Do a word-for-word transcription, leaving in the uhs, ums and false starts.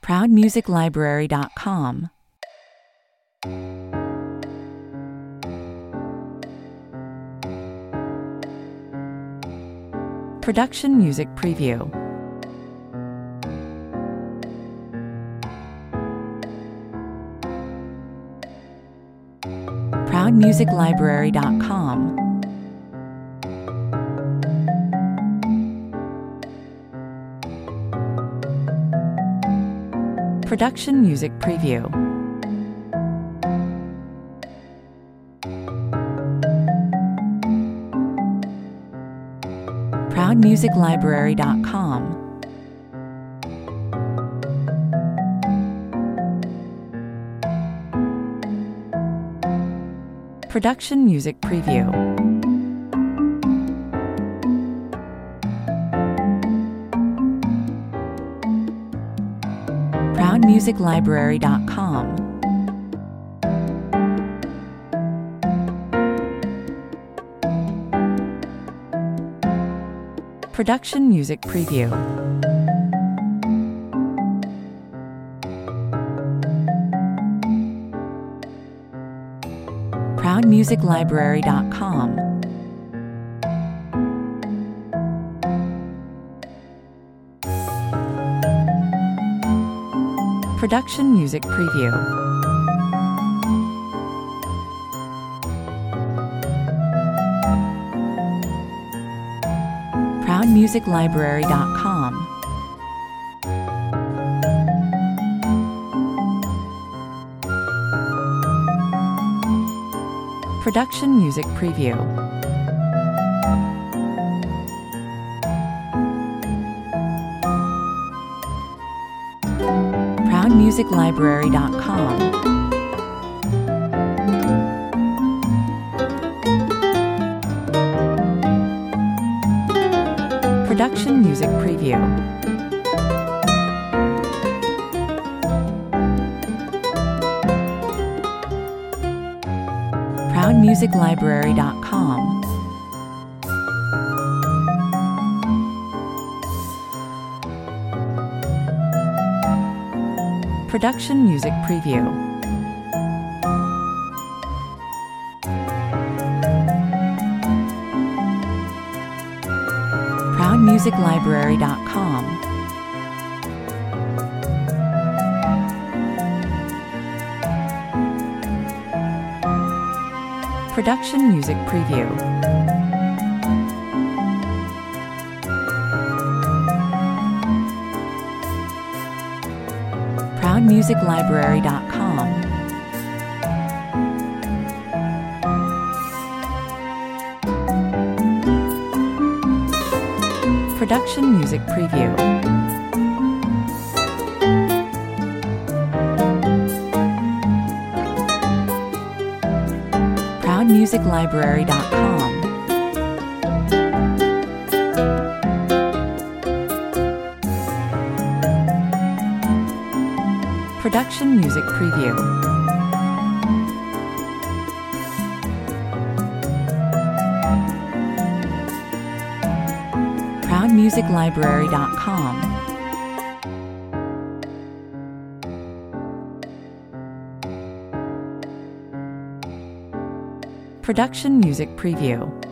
proud music library dot com. Production Music Preview. proud music library dot com. Production Music Preview. proud music library dot com. Production Music Preview. proud music library dot com. Production Music Preview. proud music library dot com. Production Music Preview. proud music library dot com. Production Music Preview. proud music library dot com. Production Music Preview. proud music library dot com. Production Music Preview. proud music library dot com. Production Music Preview. proud music library dot com. Production Music Preview. proud music library dot com. Production Music Preview. proud music library dot com. Production Music Preview.